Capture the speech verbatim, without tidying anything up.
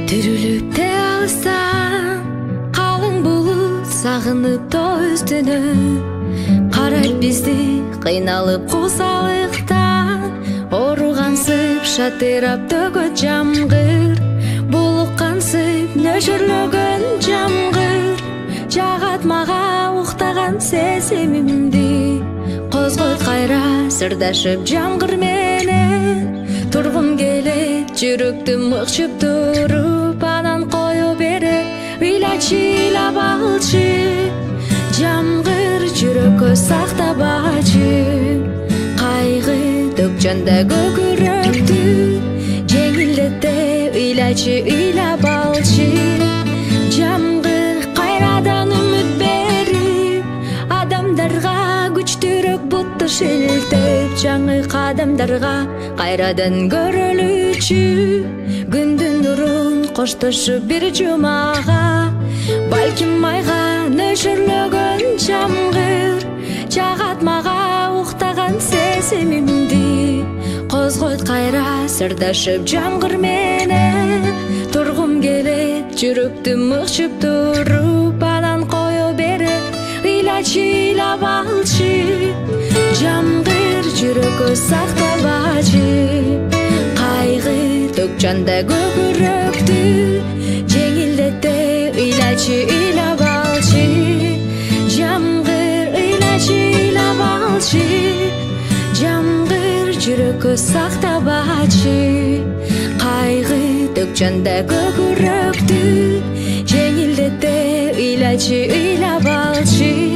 Түрүлүп те алсаң, калың булут сагынып төздүнө. Карайт бизди кыйналып кусалыктан, оругансып шатырап төгөт жамгыр. Булуккансып нөшөрлөгөн жамгыр, жагат мага уктаган сезимимди. Козгойт кайра сырдашып жамгыр менен, тургум келет жүрөктү мыкчып туруп, анан кое берип ыйлачы ыйлап алчы. Жамгыр жүрөккө сактабачы, кайгы төкчөндө көкүрөктү, жеңилдете ыйлачы ыйлап алчы. Жамгыр кайрадан үмүт берип, адамдарга күчтүүрөөк бутту шилтеп, жаңы кадамдарга кайрадан көрөлүчү. Күндүн нурун коштошуп бир жумага, балким айга нөшөрлөгөн жамгыр, жагат мага уктаган сезимимди. Козгойт кайра сырдашып жамгыр менен, тургум келет жүрөктү мыкчып туруп, анан кое берип ыйлачы ыйлап алчы. Жамгыр жүрөккө сактабачы, кайгы төкчөндө көкүрөктү, жеңилдете ыйлачы ыйлап алчы. Жамгыр ыйлачы ыйлап алчы, жамгыр жүрөккө сактабачы, кайгы төкчөндө көкүрөктү, жеңилдете ыйлачы ыйлап алчы.